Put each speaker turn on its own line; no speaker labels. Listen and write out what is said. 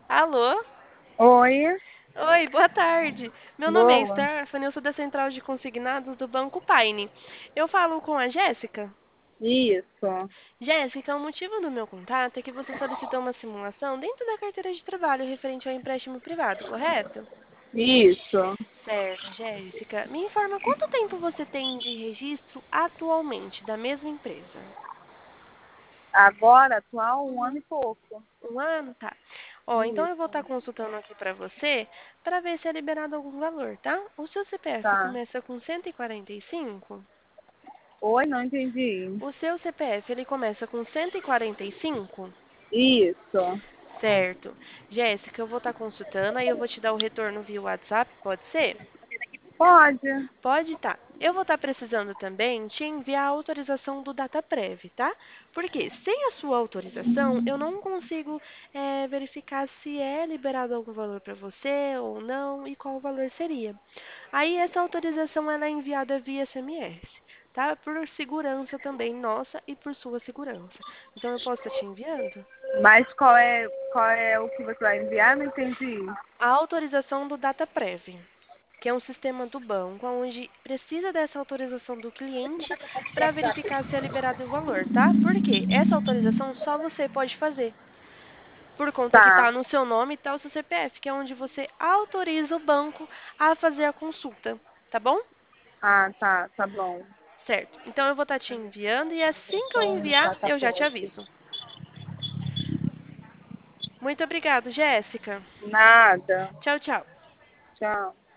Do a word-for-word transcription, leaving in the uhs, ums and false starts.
Alô?
Oi,
Oi, boa tarde. Meu nome é
boa.
Stephanie, eu sou da Central de Consignados do Banco Paine. Eu falo com a Jéssica?
Isso,
Jéssica, o motivo do meu contato é que você solicitou uma simulação dentro da carteira de trabalho referente ao empréstimo privado, correto?
isso.
Certo, Jéssica. Me informa quanto tempo você tem de registro atualmente da mesma empresa?
Agora, atual, um
Uhum.
ano e pouco.
Um ano? Tá. Ó, então eu vou estar
Isso,
consultando aqui para você para ver se é liberado algum valor, tá? O seu C P F
tá.
começa com cento e quarenta e cinco?
Oi, não entendi.
O seu C P F ele começa com cento e quarenta e cinco?
Isso,
Certo. Jéssica, eu vou estar consultando, aí eu vou te dar o retorno via WhatsApp, pode ser?
pode.
Pode tá. Eu vou estar precisando também te enviar a autorização do DataPrev, tá? Porque sem a sua autorização, eu não consigo eh, verificar se é liberado algum valor para você ou não e qual o valor seria. Aí essa autorização ela é enviada via S M S, tá? Por segurança também nossa e por sua segurança. Então eu posso estar te enviando?
Mas qual é, qual é o que você vai enviar? Não entendi.
A autorização do DataPrev, que é um sistema do banco onde precisa dessa autorização do cliente para verificar se é liberado o valor, tá? Porque essa autorização só você pode fazer, por conta que está
Tá.
no seu nome e está o seu C P F, que é onde você autoriza o banco a fazer a consulta, tá bom?
Ah, tá, tá bom.
Certo. Então eu vou estar te enviando e assim que eu enviar, eu já te aviso. Muito obrigado, Jéssica.
Nada.
Tchau, tchau.
Tchau.